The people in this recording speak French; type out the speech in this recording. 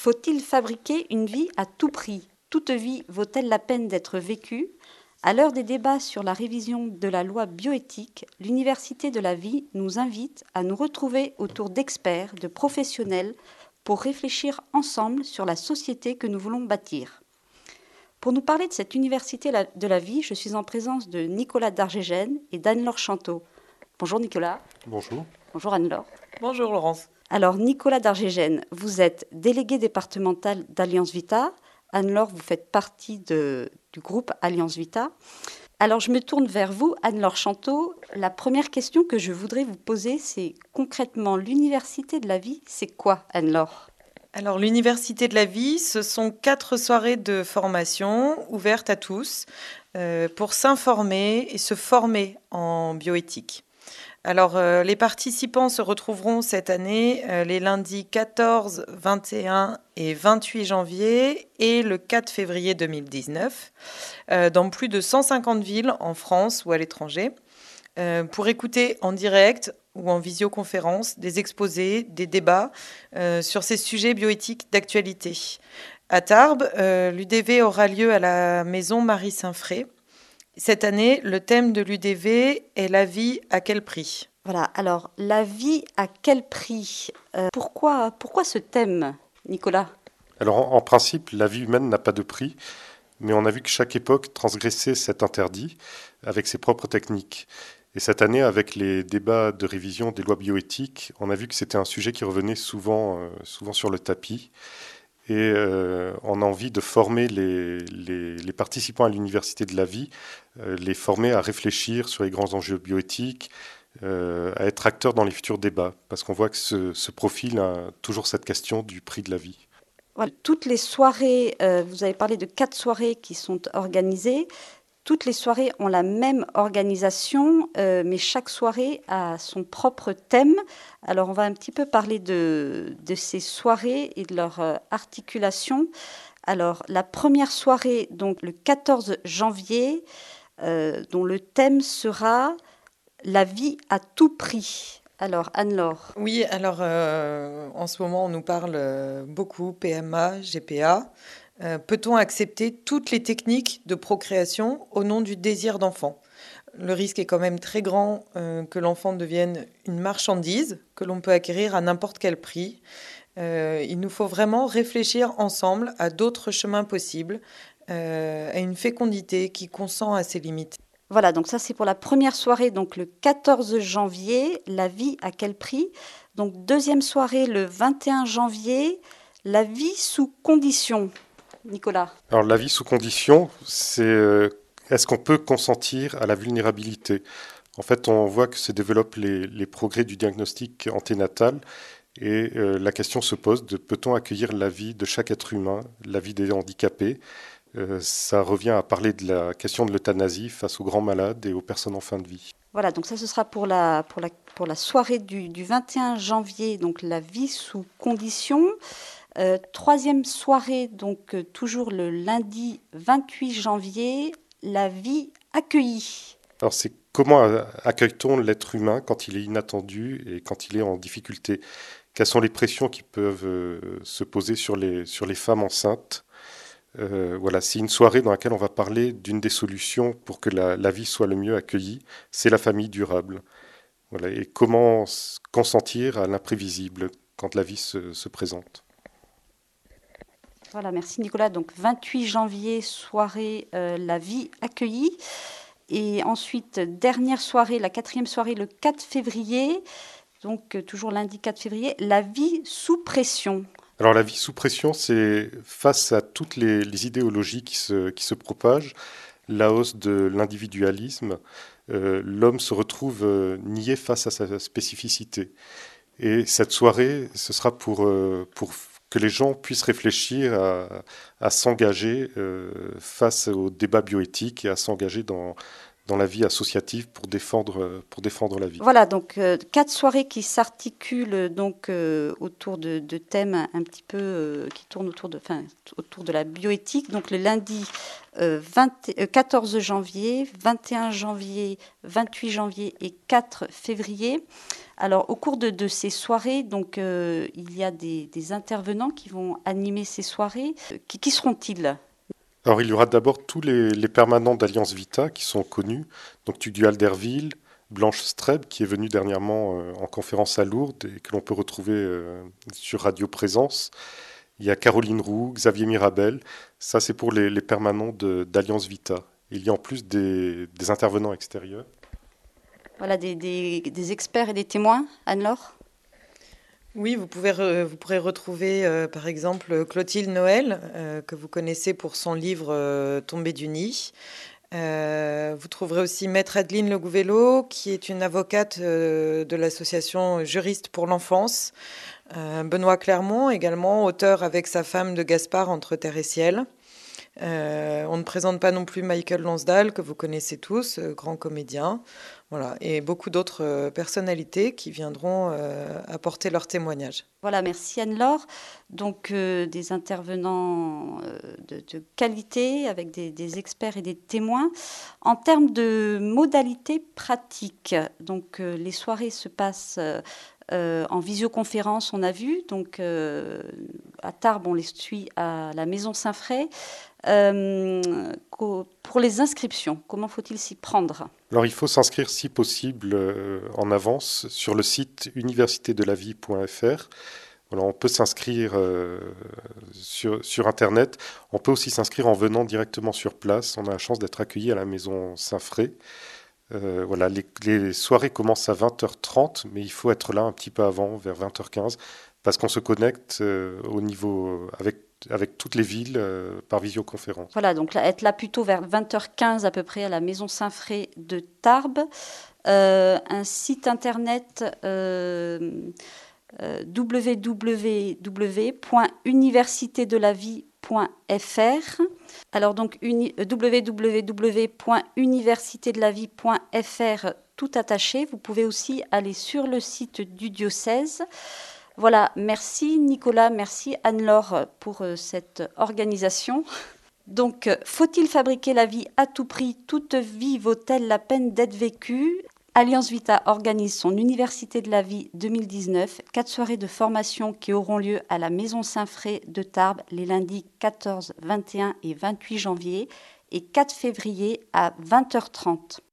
Faut-il fabriquer une vie à tout prix? Toute vie vaut-elle la peine d'être vécue? À l'heure des débats sur la révision de la loi bioéthique, l'Université de la vie nous invite à nous retrouver autour d'experts, de professionnels, pour réfléchir ensemble sur la société que nous voulons bâtir. Pour nous parler de cette Université de la vie, je suis en présence de Nicolas Dargégène et d'Anne-Laure Chanteau. Bonjour Nicolas. Bonjour. Bonjour Anne-Laure. Bonjour Laurence. Alors Nicolas Dargégène, vous êtes délégué départemental d'Alliance Vita. Anne-Laure, vous faites partie du groupe Alliance Vita. Alors je me tourne vers vous, Anne-Laure Chanteau. La première question que je voudrais vous poser, c'est concrètement l'Université de la vie, c'est quoi Anne-Laure ? Alors l'Université de la vie, ce sont 4 soirées de formation ouvertes à tous pour s'informer et se former en bioéthique. Alors les participants se retrouveront cette année les lundis 14, 21 et 28 janvier et le 4 février 2019 dans plus de 150 villes en France ou à l'étranger pour écouter en direct ou en visioconférence des exposés, des débats sur ces sujets bioéthiques d'actualité. À Tarbes, l'UDV aura lieu à la maison Marie-Saint-Fré. Cette année, le thème de l'UDV est la vie à quel prix ? Voilà, alors la vie à quel prix ? Pourquoi ce thème, Nicolas ? Alors en principe, la vie humaine n'a pas de prix, mais on a vu que chaque époque transgressait cet interdit avec ses propres techniques. Et cette année, avec les débats de révision des lois bioéthiques, on a vu que c'était un sujet qui revenait souvent sur le tapis. Et on a envie de former les participants à l'Université de la vie, les former à réfléchir sur les grands enjeux bioéthiques, à être acteurs dans les futurs débats, parce qu'on voit que ce profil a toujours cette question du prix de la vie. Voilà, toutes les soirées, vous avez parlé de 4 soirées qui sont organisées. Toutes les soirées ont la même organisation, mais chaque soirée a son propre thème. Alors, on va un petit peu parler de ces soirées et de leur articulation. Alors, la première soirée, donc le 14 janvier, dont le thème sera « La vie à tout prix ». Alors, Anne-Laure. Oui, alors en ce moment, on nous parle beaucoup PMA, GPA. Peut-on accepter toutes les techniques de procréation au nom du désir d'enfant ? Le risque est quand même très grand que l'enfant devienne une marchandise que l'on peut acquérir à n'importe quel prix. Il nous faut vraiment réfléchir ensemble à d'autres chemins possibles, à une fécondité qui consent à ses limites. Voilà, donc ça c'est pour la première soirée, donc le 14 janvier, la vie à quel prix ? Donc deuxième soirée, le 21 janvier, la vie sous conditions. Nicolas. Alors la vie sous conditions, c'est est-ce qu'on peut consentir à la vulnérabilité ? En fait, on voit que se développent les progrès du diagnostic anténatal et la question se pose de peut-on accueillir la vie de chaque être humain, la vie des handicapés ? Ça revient à parler de la question de l'euthanasie face aux grands malades et aux personnes en fin de vie. Voilà, donc ça ce sera pour la soirée du 21 janvier, donc la vie sous conditions. Troisième soirée, donc toujours le lundi 28 janvier, la vie accueillie. Alors c'est comment accueille-t-on l'être humain quand il est inattendu et quand il est en difficulté ? Quelles sont les pressions qui peuvent se poser sur les femmes enceintes ? Voilà, c'est une soirée dans laquelle on va parler d'une des solutions pour que la vie soit le mieux accueillie, c'est la famille durable. Voilà, et comment consentir à l'imprévisible quand la vie se présente. Voilà, merci Nicolas. Donc 28 janvier, soirée la vie accueillie. Et ensuite, dernière soirée, la 4e soirée, le 4 février, donc toujours lundi 4 février, la vie sous pression. Alors la vie sous pression, c'est face à toutes les idéologies qui se propagent, la hausse de l'individualisme, l'homme se retrouve nié face à sa spécificité. Et cette soirée, ce sera pour que les gens puissent réfléchir à s'engager face au débat bioéthique et à s'engager dans dans la vie associative pour défendre la vie. Voilà, donc 4 soirées qui s'articulent donc autour de thèmes un petit peu qui tournent autour de la bioéthique. Donc le lundi 14 janvier, 21 janvier, 28 janvier et 4 février. Alors, au cours de ces soirées, donc, il y a des intervenants qui vont animer ces soirées. Qui seront-ils ? Alors, il y aura d'abord tous les permanents d'Alliance Vita qui sont connus. Donc, Tugdual Derville, Blanche Streb, qui est venue dernièrement en conférence à Lourdes et que l'on peut retrouver sur Radio Présence. Il y a Caroline Roux, Xavier Mirabel. Ça, c'est pour les permanents d'Alliance Vita. Il y a en plus des intervenants extérieurs. Voilà, des experts et des témoins, Anne-Laure ? Oui, vous pourrez retrouver par exemple Clotilde Noël, que vous connaissez pour son livre Tombée du nid. Vous trouverez aussi Maître Adeline Le Gouvello, qui est une avocate de l'association Juristes pour l'enfance. Benoît Clermont, également auteur avec sa femme de Gaspard Entre terre et ciel. On ne présente pas non plus Michael Lonsdale, que vous connaissez tous, grand comédien. Voilà, et beaucoup d'autres personnalités qui viendront apporter leur témoignage. Voilà, merci Anne-Laure. Donc des intervenants de qualité avec des experts et des témoins. En termes de modalités pratiques, donc les soirées se passent en visioconférence, on a vu. Donc à Tarbes, on les suit à la Maison Saint-Fray. Pour les inscriptions, comment faut-il s'y prendre ? Alors, il faut s'inscrire, si possible, en avance sur le site universitédelavie.fr. Voilà, on peut s'inscrire sur Internet. On peut aussi s'inscrire en venant directement sur place. On a la chance d'être accueilli à la Maison Saint-Fray. Voilà, les soirées commencent à 20h30, mais il faut être là un petit peu avant, vers 20h15, parce qu'on se connecte au niveau avec toutes les villes par visioconférence. Voilà, donc là, être là plutôt vers 20h15 à peu près à la Maison Saint-Fray de Tarbes. Un site internet www.universitédelavie.fr. Alors donc www.universitédelavie.fr tout attaché. Vous pouvez aussi aller sur le site du diocèse. Voilà, merci Nicolas, merci Anne-Laure pour cette organisation. Donc, faut-il fabriquer la vie à tout prix ? Toute vie vaut-elle la peine d'être vécue ? Alliance Vita organise son Université de la vie 2019, 4 soirées de formation qui auront lieu à la Maison Saint-Fray de Tarbes les lundis 14, 21 et 28 janvier et 4 février à 20h30.